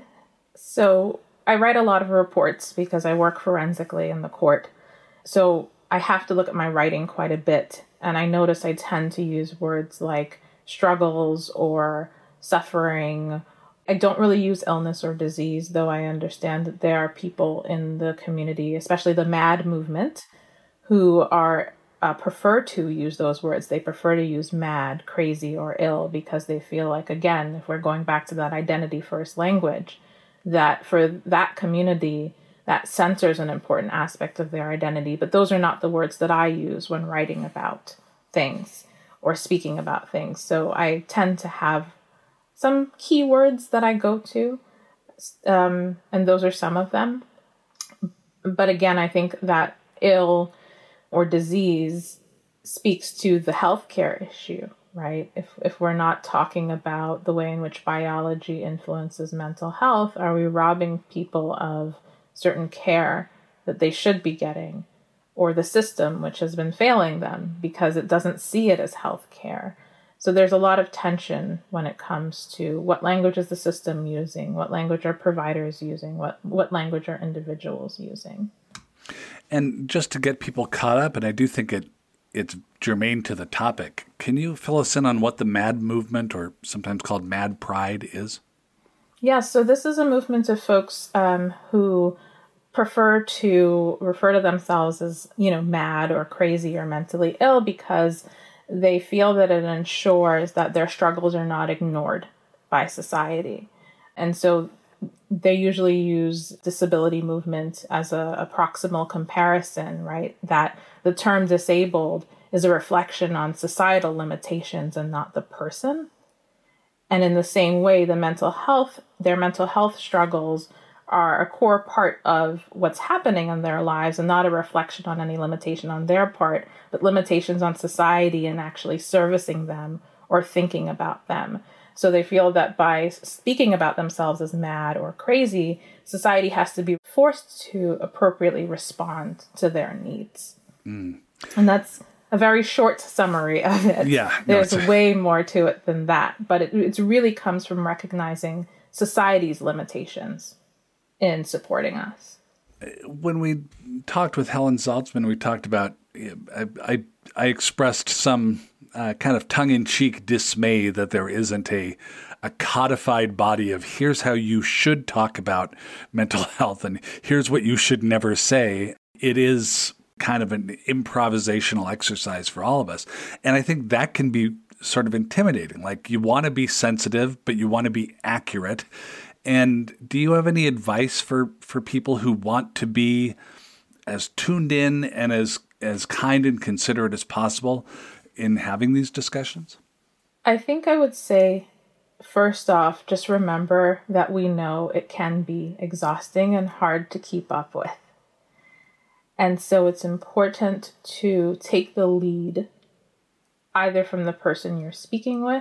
So I write a lot of reports because I work forensically in the court. So I have to look at my writing quite a bit. And I notice I tend to use words like struggles or suffering. I don't really use illness or disease, though I understand that there are people in the community, especially the MAD movement, who are prefer to use those words. They prefer to use mad, crazy, or ill because they feel like, again, if we're going back to that identity first language, that for that community, that censors an important aspect of their identity. But those are not the words that I use when writing about things or speaking about things. So I tend to have some keywords that I go to, and those are some of them. But again, I think that ill or disease speaks to the healthcare issue, right? If we're not talking about the way in which biology influences mental health, are we robbing people of certain care that they should be getting, or the system which has been failing them because it doesn't see it as healthcare? So there's a lot of tension when it comes to what language is the system using, what language are providers using, what language are individuals using. And just to get people caught up, and I do think it's germane to the topic, can you fill us in on what the MAD movement, or sometimes called Mad Pride, is? Yeah, so this is a movement of folks who prefer to refer to themselves as, mad or crazy or mentally ill because they feel that it ensures that their struggles are not ignored by society. And so they usually use disability movement as a proximal comparison, right? That the term disabled is a reflection on societal limitations and not the person. And in the same way, their mental health struggles are a core part of what's happening in their lives and not a reflection on any limitation on their part, but limitations on society and actually servicing them or thinking about them. So they feel that by speaking about themselves as mad or crazy, society has to be forced to appropriately respond to their needs. And that's a very short summary of it. Yeah, There's way more to it than that, but it really comes from recognizing society's limitations in supporting us. When we talked with Helen Zaltzman, we talked about, I expressed some kind of tongue-in-cheek dismay that there isn't a codified body of here's how you should talk about mental health and here's what you should never say. It is kind of an improvisational exercise for all of us. And I think that can be sort of intimidating. Like, you want to be sensitive, but you want to be accurate. And do you have any advice for people who want to be as tuned in and as kind and considerate as possible in having these discussions? I think I would say, first off, just remember that we know it can be exhausting and hard to keep up with. And so it's important to take the lead either from the person you're speaking with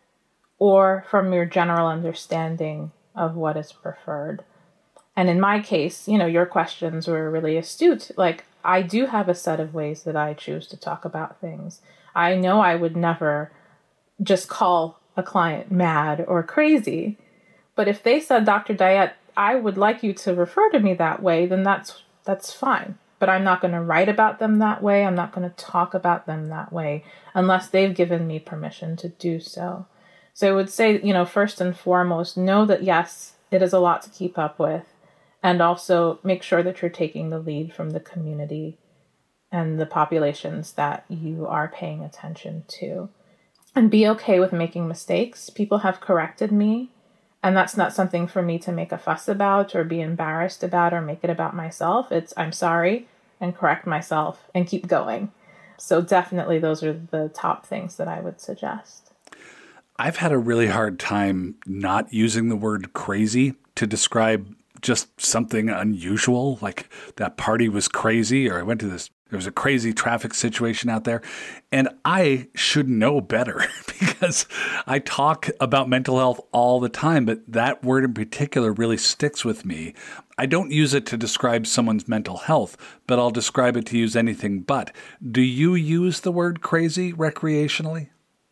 or from your general understanding of what is preferred. And in my case, your questions were really astute. Like, I do have a set of ways that I choose to talk about things. I know I would never just call a client mad or crazy. But if they said, Dr. Dayet, I would like you to refer to me that way, then that's fine. But I'm not going to write about them that way. I'm not going to talk about them that way unless they've given me permission to do so. So I would say, first and foremost, know that, yes, it is a lot to keep up with. And also make sure that you're taking the lead from the community and the populations that you are paying attention to. And be okay with making mistakes. People have corrected me, and that's not something for me to make a fuss about or be embarrassed about or make it about myself. It's, I'm sorry, and correct myself and keep going. So definitely those are the top things that I would suggest. I've had a really hard time not using the word crazy to describe just something unusual, like that party was crazy, or I went to this There was a crazy traffic situation out there. And I should know better because I talk about mental health all the time, but that word in particular really sticks with me. I don't use it to describe someone's mental health, but I'll describe it to use anything but. Do you use the word crazy recreationally?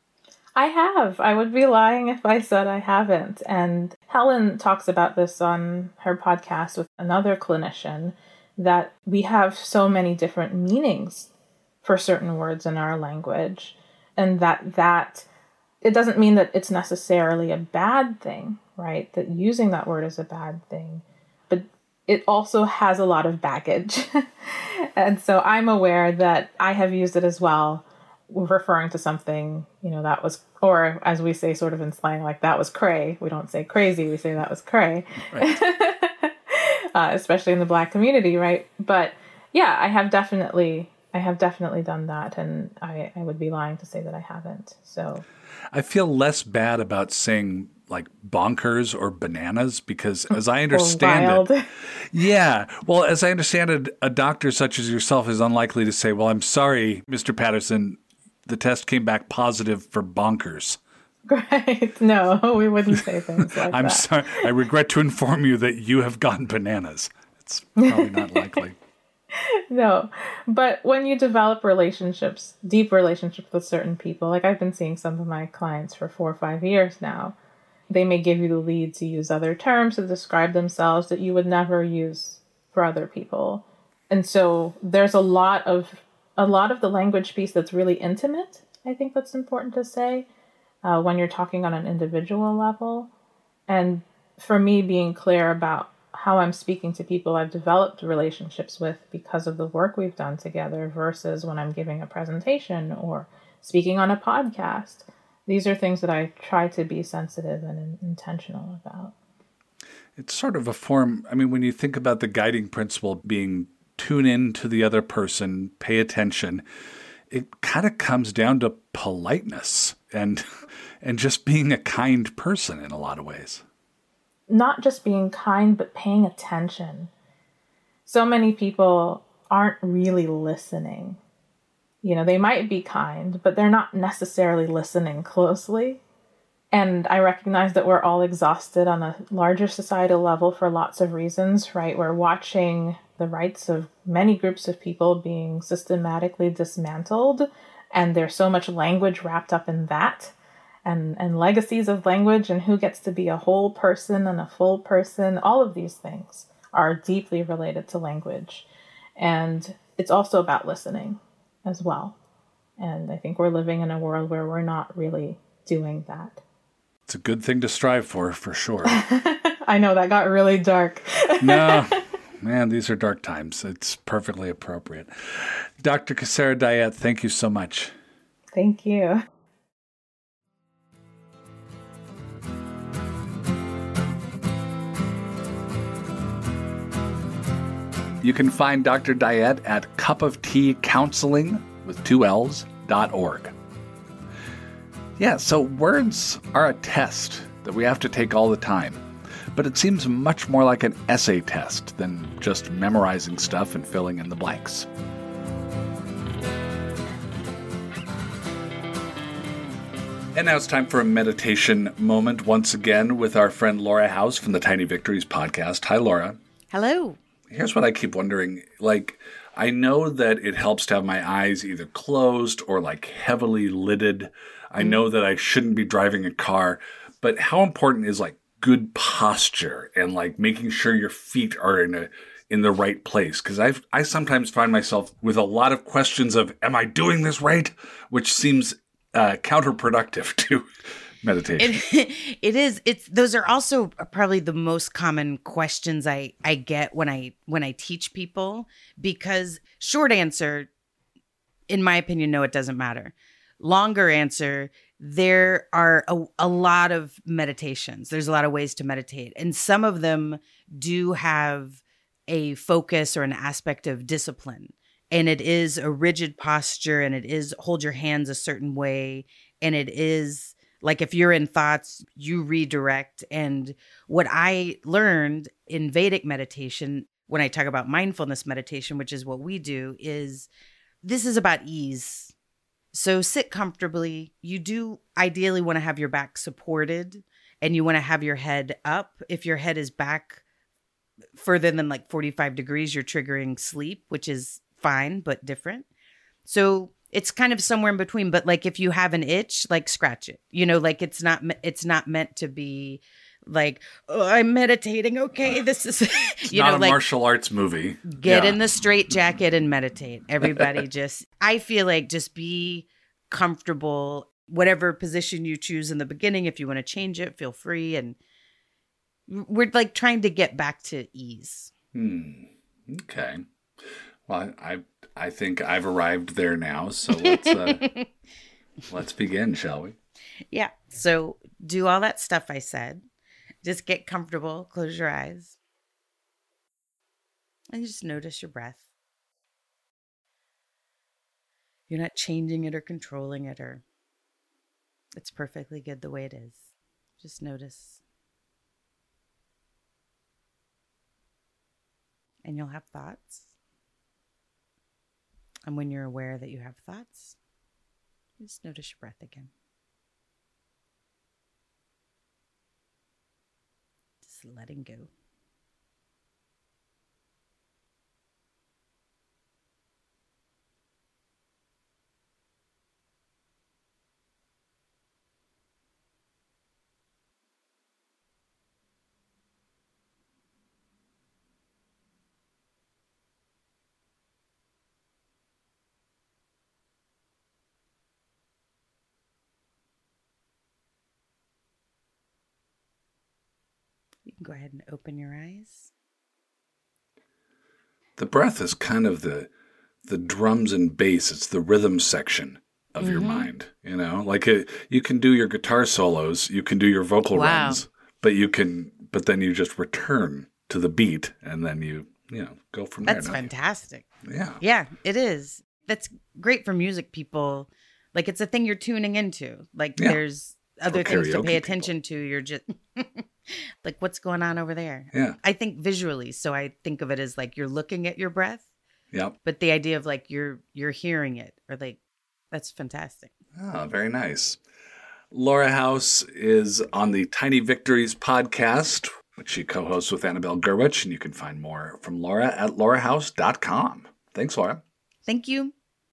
I have. I would be lying if I said I haven't. And Helen talks about this on her podcast with another clinician, that we have so many different meanings for certain words in our language, and that it doesn't mean that it's necessarily a bad thing, right? That using that word is a bad thing, but it also has a lot of baggage. And so I'm aware that I have used it as well, referring to something, that was, or as we say sort of in slang, like that was cray. We don't say crazy, we say that was cray. Right. Especially in the Black community, right? But yeah, I have definitely done that, and I would be lying to say that I haven't. So I feel less bad about saying like bonkers or bananas because as I understand it, yeah, well, as I understand it, a doctor such as yourself is unlikely to say, well, I'm sorry, Mr. Patterson, the test came back positive for bonkers. Right. No, we wouldn't say things like I'm that. sorry. I regret to inform you that you have gone bananas. It's probably not likely. No, but when you develop relationships, deep relationships with certain people, like I've been seeing some of my clients for 4 or 5 years now, they may give you the lead to use other terms to describe themselves that you would never use for other people. And so there's a lot of the language piece that's really intimate. I think that's important to say. When you're talking on an individual level. And for me, being clear about how I'm speaking to people I've developed relationships with because of the work we've done together versus when I'm giving a presentation or speaking on a podcast. These are things that I try to be sensitive and intentional about. It's sort of a form, when you think about the guiding principle being tune in to the other person, pay attention, it kind of comes down to politeness and just being a kind person in a lot of ways. Not just being kind, but paying attention. So many people aren't really listening. They might be kind, but they're not necessarily listening closely. And I recognize that we're all exhausted on a larger societal level for lots of reasons, right? We're watching the rights of many groups of people being systematically dismantled, and there's so much language wrapped up in that, and legacies of language, and who gets to be a whole person and a full person. All of these things are deeply related to language. And it's also about listening as well. And I think we're living in a world where we're not really doing that. It's a good thing to strive for sure. I know that got really dark. No, man, these are dark times. It's perfectly appropriate. Dr. Kassara Dayet, thank you so much. Thank you. You can find Dr. Dayet at cupofteacounseling.org. Yeah, so words are a test that we have to take all the time, but it seems much more like an essay test than just memorizing stuff and filling in the blanks. And now it's time for a meditation moment once again with our friend Laura House from the Tiny Victories podcast. Hi, Laura. Hello. Here's what I keep wondering. I know that it helps to have my eyes either closed or heavily lidded. I know that I shouldn't be driving a car, but how important is good posture and making sure your feet are in the right place? Because I sometimes find myself with a lot of questions of, am I doing this right? Which seems counterproductive to meditation. It is. Those are also probably the most common questions I get when I teach people, because short answer, in my opinion, no, it doesn't matter. Longer answer, there are a lot of meditations. There's a lot of ways to meditate, and some of them do have a focus or an aspect of discipline. And it is a rigid posture, and it is hold your hands a certain way, and it is if you're in thoughts, you redirect. And what I learned in Vedic meditation, when I talk about mindfulness meditation, which is what we do, is this is about ease. So sit comfortably. You do ideally want to have your back supported and you want to have your head up. If your head is back further than like 45 degrees, you're triggering sleep, which is fine, but different. So it's kind of somewhere in between. But like if you have an itch, like scratch it. You know, like it's not meant to be like, oh, I'm meditating. Okay, this is you not know, a like, martial arts movie. Get in the straitjacket and meditate. Everybody I feel like just be comfortable, whatever position you choose in the beginning. If you want to change it, feel free. And we're like trying to get back to ease. Okay. Well, I think I've arrived there now. So let's begin, shall we? Yeah. So do all that stuff I said. Just get comfortable, close your eyes, and just notice your breath. You're not changing it or controlling it, or it's perfectly good the way it is. Just notice. And you'll have thoughts. And when you're aware that you have thoughts, just notice your breath again. Letting go. You can go ahead and open your eyes. The breath is kind of the drums and bass. It's the rhythm section of your mind, you know? Like you can do your guitar solos, you can do your vocal runs, but then you just return to the beat and then you go from there. That's fantastic. Yeah. Yeah, it is. That's great for music people. Like it's a thing you're tuning into. Like there's other things to pay attention to. You're just like, what's going on over there? Yeah. I think visually. So I think of it as like you're looking at your breath. Yep. But the idea of like you're hearing it, or like, that's fantastic. Oh, very nice. Laura House is on the Tiny Victories podcast, which she co-hosts with Annabelle Gurwitch, and you can find more from Laura at laurahouse.com. Thanks, Laura. Thank you.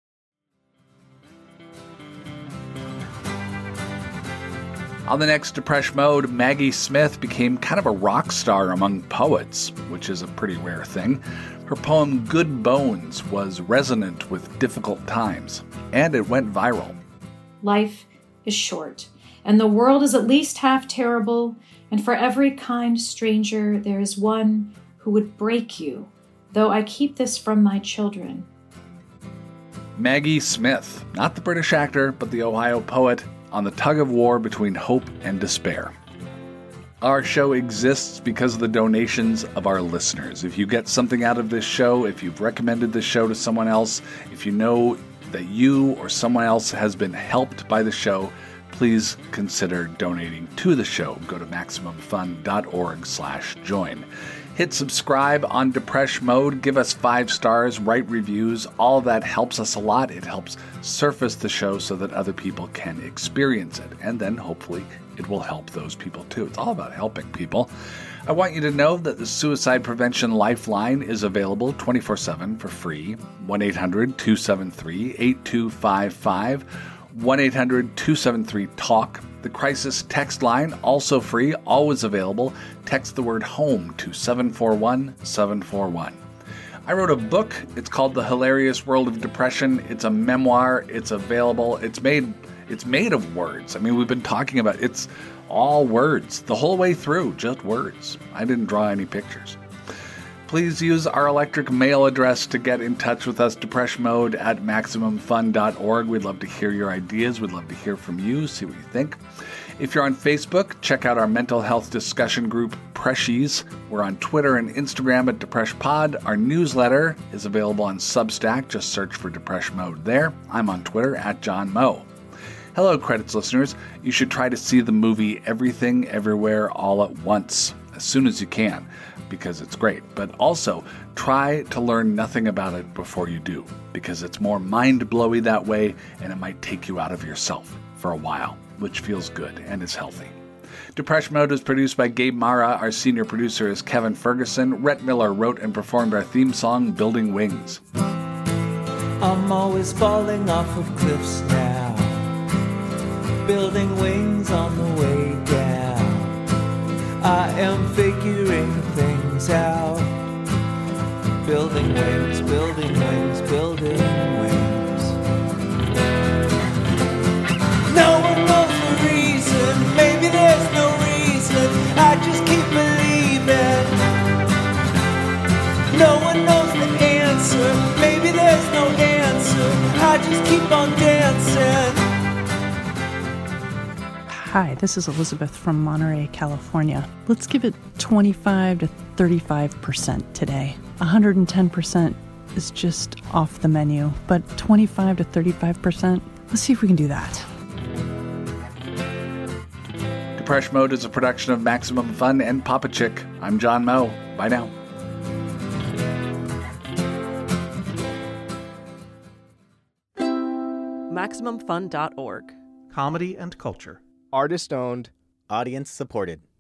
On the next Depeche Mode, Maggie Smith became kind of a rock star among poets, which is a pretty rare thing. Her poem Good Bones was resonant with difficult times, and it went viral. Life is short, and the world is at least half terrible, and for every kind stranger there is one who would break you, though I keep this from my children. Maggie Smith, not the British actor, but the Ohio poet, on the tug of war between hope and despair. Our show exists because of the donations of our listeners. If you get something out of this show, if you've recommended this show to someone else, if you know that you or someone else has been helped by the show, please consider donating to the show. Go to MaximumFun.org/join. Hit subscribe on Depeche Mode, give us 5 stars, write reviews. All of that helps us a lot. It helps surface the show so that other people can experience it. And then hopefully it will help those people too. It's all about helping people. I want you to know that the Suicide Prevention Lifeline is available 24/7 for free. 1-800-273-8255. 1-800-273-TALK. The crisis text line, also free, always available. Text the word HOME to 741-741. I wrote a book. It's called The Hilarious World of Depression. It's a memoir. It's available. It's made of words. I mean, we've been talking about it's all words the whole way through, just words. I didn't draw any pictures. Please use our electric mail address to get in touch with us, Depeche Mode at MaximumFun.org. We'd love to hear your ideas. We'd love to hear from you, see what you think. If you're on Facebook, check out our mental health discussion group, Preshies. We're on Twitter and Instagram at DepressePod. Our newsletter is available on Substack. Just search for Depeche Mode there. I'm on Twitter at John Moe. Hello, Credits listeners. You should try to see the movie Everything, Everywhere, All at Once. A as soon as you can, because it's great. But also, try to learn nothing about it before you do, because it's more mind-blowy that way, and it might take you out of yourself for a while, which feels good and is healthy. Depression Mode is produced by Gabe Mara. Our senior producer is Kevin Ferguson. Rhett Miller wrote and performed our theme song, Building Wings. I'm always falling off of cliffs now, building wings on the way down. I am figuring things out, building wings, building wings, building wings. No one knows the reason, maybe there's no reason, I just keep believing. No one knows the answer, maybe there's no answer, I just keep on dancing. Hi, this is Elizabeth from Monterey, California. Let's give it 25 to 35% today. 110% is just off the menu, but 25 to 35%, let's see if we can do that. Depression Mode is a production of Maximum Fun and Papa Chick. I'm John Moe. Bye now. MaximumFun.org. Comedy and culture. Artist owned. Audience supported.